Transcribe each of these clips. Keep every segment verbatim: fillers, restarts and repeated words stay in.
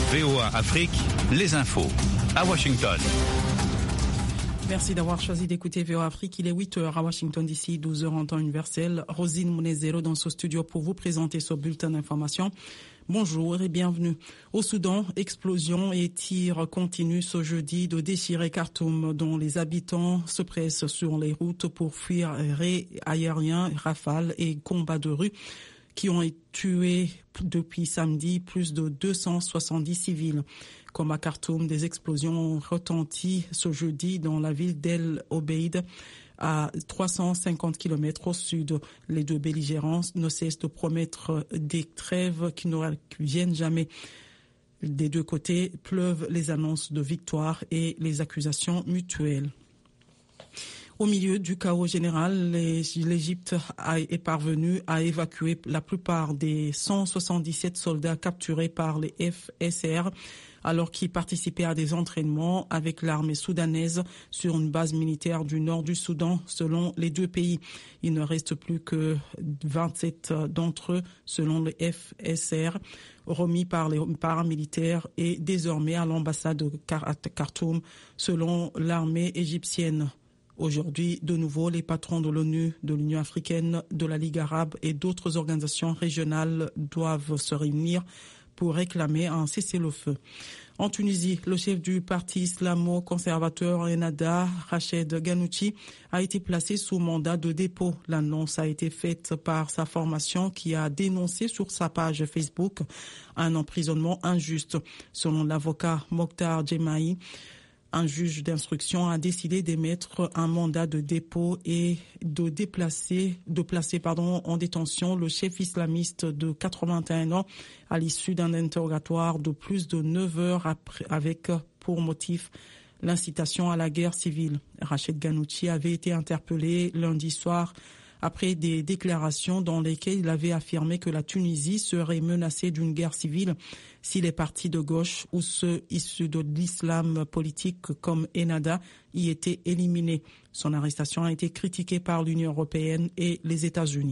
V O A Afrique, les infos à Washington. Merci d'avoir choisi d'écouter V O A Afrique. Il est huit heures à Washington D C, douze heures en temps universel. Rosine Mounezero dans ce studio pour vous présenter ce bulletin d'information. Bonjour et bienvenue. Au Soudan, explosions et tirs continuent ce jeudi de déchirer Khartoum, dont les habitants se pressent sur les routes pour fuir raids aériens, rafales et combats de rue qui ont tué depuis samedi plus de deux cent soixante-dix civils. Comme à Khartoum, des explosions ont retenti ce jeudi dans la ville d'El Obeid, à trois cent cinquante kilomètres au sud. Les deux belligérants ne cessent de promettre des trêves qui ne viennent jamais. Des deux côtés pleuvent les annonces de victoire et les accusations mutuelles. Au milieu du chaos général, l'Égypte est parvenue à évacuer la plupart des cent soixante-dix-sept soldats capturés par les F S R alors qu'ils participaient à des entraînements avec l'armée soudanaise sur une base militaire du nord du Soudan, selon les deux pays. Il ne reste plus que vingt-sept d'entre eux, selon les F S R, remis par les paramilitaires et désormais à l'ambassade de Khartoum, selon l'armée égyptienne. Aujourd'hui, de nouveau, les patrons de l'ONU, de l'Union africaine, de la Ligue arabe et d'autres organisations régionales doivent se réunir pour réclamer un cessez-le-feu. En Tunisie, le chef du parti islamo-conservateur Ennahda, Rached Ghannouchi, a été placé sous mandat de dépôt. L'annonce a été faite par sa formation qui a dénoncé sur sa page Facebook un emprisonnement injuste. Selon l'avocat Mokhtar Djemaï, un juge d'instruction a décidé d'émettre un mandat de dépôt et de déplacer, de placer, pardon, en détention le chef islamiste de quatre-vingt-un ans à l'issue d'un interrogatoire de plus de neuf heures après, avec pour motif l'incitation à la guerre civile. Rached Ghannouchi avait été interpellé lundi soir après des déclarations dans lesquelles il avait affirmé que la Tunisie serait menacée d'une guerre civile si les partis de gauche ou ceux issus de l'islam politique comme Ennahda y étaient éliminés. Son arrestation a été critiquée par l'Union européenne et les États-Unis.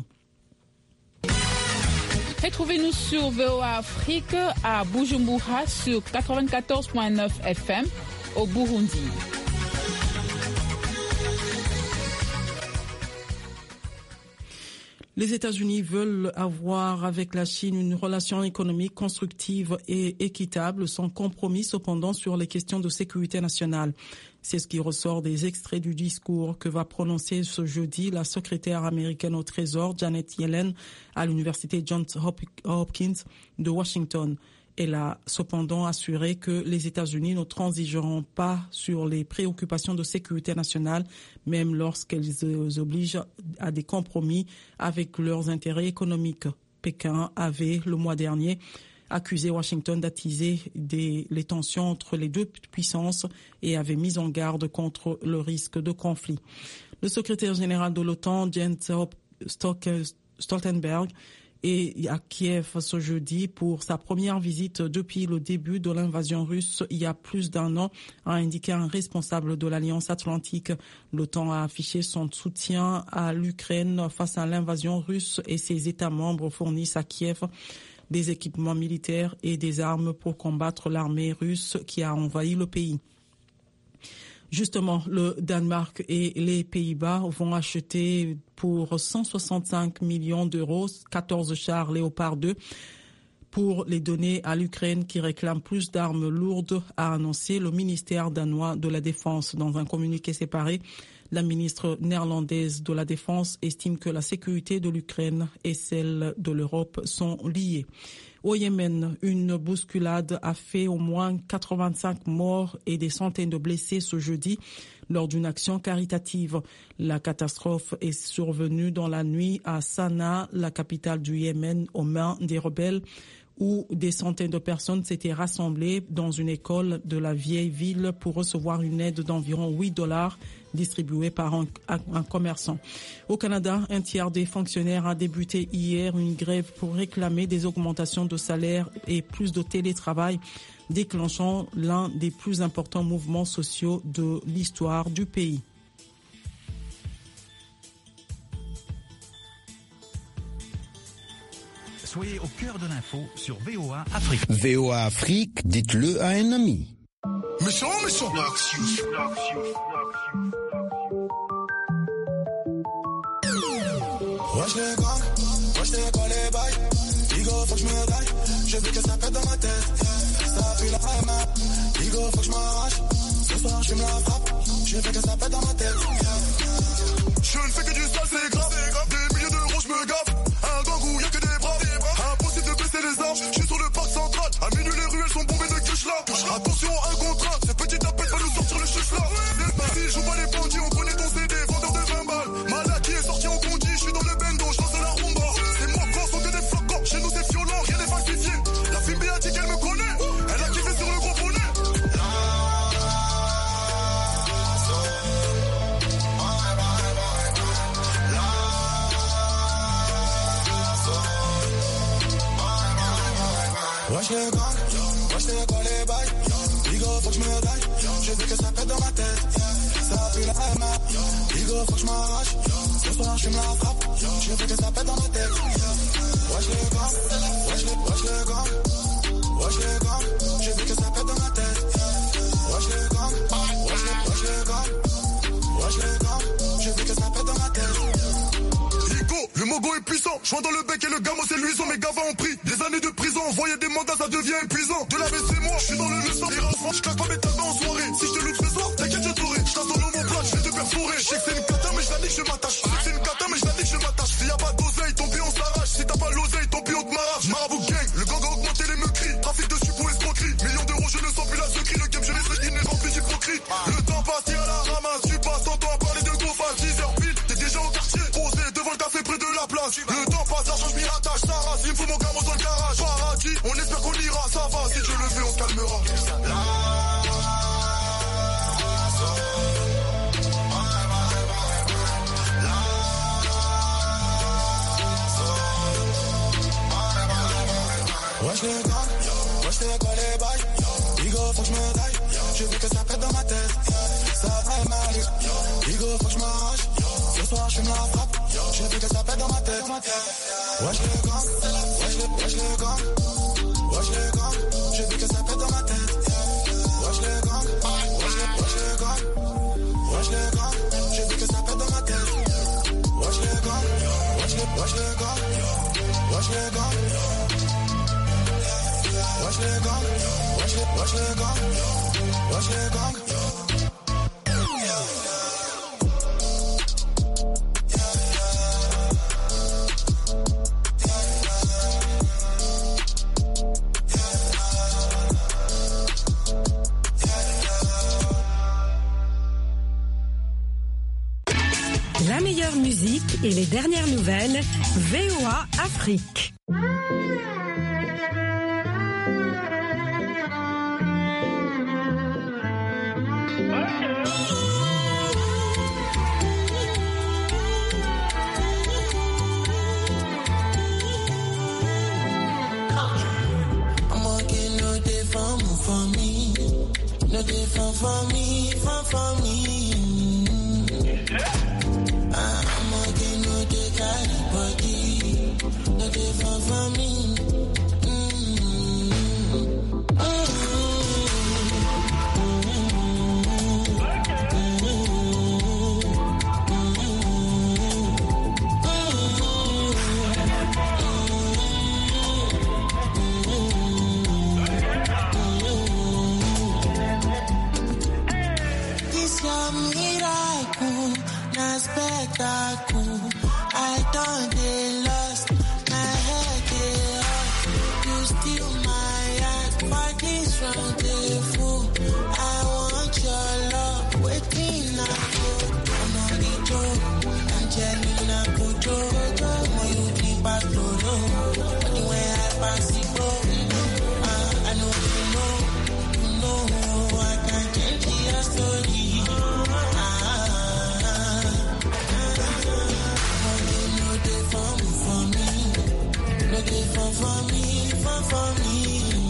Retrouvez-nous sur V O A Afrique à Bujumbura sur quatre-vingt-quatorze virgule neuf F M au Burundi. Les États-Unis veulent avoir avec la Chine une relation économique constructive et équitable, sans compromis cependant sur les questions de sécurité nationale. C'est ce qui ressort des extraits du discours que va prononcer ce jeudi la secrétaire américaine au Trésor, Janet Yellen, à l'université Johns Hopkins de Washington. Elle a cependant assuré que les États-Unis ne transigeront pas sur les préoccupations de sécurité nationale, même lorsqu'elles obligent à des compromis avec leurs intérêts économiques. Pékin avait, le mois dernier, accusé Washington d'attiser des, les tensions entre les deux puissances et avait mis en garde contre le risque de conflit. Le secrétaire général de l'OTAN, Jens Stoltenberg, et à Kiev ce jeudi pour sa première visite depuis le début de l'invasion russe il y a plus d'un an, a indiqué un responsable de l'Alliance Atlantique. L'OTAN a affiché son soutien à l'Ukraine face à l'invasion russe et ses États membres fournissent à Kiev des équipements militaires et des armes pour combattre l'armée russe qui a envahi le pays. Justement, le Danemark et les Pays-Bas vont acheter pour cent soixante-cinq millions d'euros quatorze chars Léopard deux pour les donner à l'Ukraine qui réclame plus d'armes lourdes, a annoncé le ministère danois de la Défense. Dans un communiqué séparé, la ministre néerlandaise de la Défense estime que la sécurité de l'Ukraine et celle de l'Europe sont liées. Au Yémen, une bousculade a fait au moins quatre-vingt-cinq morts et des centaines de blessés ce jeudi lors d'une action caritative. La catastrophe est survenue dans la nuit à Sanaa, la capitale du Yémen, aux mains des rebelles, où des centaines de personnes s'étaient rassemblées dans une école de la vieille ville pour recevoir une aide d'environ huit dollars distribuée par un, un commerçant. Au Canada, un tiers des fonctionnaires a débuté hier une grève pour réclamer des augmentations de salaire et plus de télétravail, déclenchant l'un des plus importants mouvements sociaux de l'histoire du pays. Soyez au cœur de l'info sur V O A Afrique. V O A Afrique, dites-le à un ami. Méchant, méchant. Wesh les gars, wesh c'est quoi les bails? Igo faut que je me daille, je veux que ça pète dans ma tête. Ça pue la M A, Igo faut que je m'arrache. Ce soir je fume la frappe, je veux que ça pète dans ma tête. Je ne fais que du sale, c'est grave. Des milliers d'euros je me gaffe. Un gang où y'a que des bras. Impossible de baisser les armes, je suis sur le parc central. À minuit les ruelles sont bombées de cuches là. Attention un contre un, ce petit appel va nous sortir le chuche là. Vas-y, joue pas les bandits, on connaît ton C D, vendeur de vingt balles. Malaki est sorti en condi, je suis dans le bendo, je danse la rumba. C'est moi quand sont que des flocons, chez nous c'est violent, rien n'est falsifié. La fille B A dit qu'elle me connaît, elle a kiffé sur le gros bonnet. Wesh les gang, wesh c'est quoi les bails? Igo faut que je me daille, je veux que ça pète dans ma tête. Ça pue la M A, Igo faut que je m'arrache. Ce soir je fume la frappe, je veux que ça pète dans ma tête. Wesh les gang, wesh les, wesh les gang, wesh les gang, je veux que ça pète dans ma tête. Wesh les gang, wesh les, wesh les gang, wesh les gang, je veux que ça pète dans ma tête. Le mogo est puissant, joint dans le bec et le gamo c'est luisant. Mes gavas ont pris des années de prison, envoyer des mandats ça devient épuisant. De la baisse c'est moi, je suis dans le leçon. Je claque pas mes tabacs en soirée, si je te loue ce soir, t'inquiète je t'aurai. Je t'attends dans mon plat, je vais te perforer. Je sais que c'est une cata mais je la dis que je m'attache. Je sais que c'est une cata mais je la dis que je m'attache. S'il y a pas d'oseille, ton pied on s'arrache. Si t'as pas l'oseille, ton pied on te m'arrache. Marabout gang, le gang a augmenté les meurtriers. Trafic de suppos escroquerie. Millions d'euros je ne sens plus la secrie. Le game je laisse il n'est rempli d'hypocrite. Le temps passe, tire à la ramasse. Tu passes ton temps à parler de go face. dix heures pile, t'es déjà au quartier. Posé devant le café près de la place. Le temps passe, l'argent je m'y rattache, ça rase, il me faut mon gamin dans le garage. Paradis, on espère qu'on ira, ça va, si Dieu le fait, on se calmera. Wesh les gars, wesh c'est quoi les bails? Igo faut que je me daille, je veux que ça pète dans ma tête. Ça va mal, Igo faut que je m'arrache. Ce soir je fume la frappe, je veux que ça pète dans ma tête. Wesh les gars, wesh les, wesh les gars, wesh les gars, je veux que ça pète dans ma tête. Wesh les gars, wesh les, wesh les gars, wesh les gars, je veux que ça pète dans ma tête. Wesh les gars, wesh les, wesh les gars, wesh les gars, wesh les gars, wesh les, wesh les gars, wesh les gars. La meilleure musique et les dernières nouvelles, V O A Afrique. No dey fun for me, fun for me. I'm okay, no dey carry body. No dey fun for me. Spectacle, I don't get lost, my head get hot, you steal my heart, for this rendezvous, I want your love, waiting I go, I'm on the joke, Angelina Kujo, when you keep back to low, anywhere I pass it go, uh, I know you know, you know, I can change your story. For me, for me.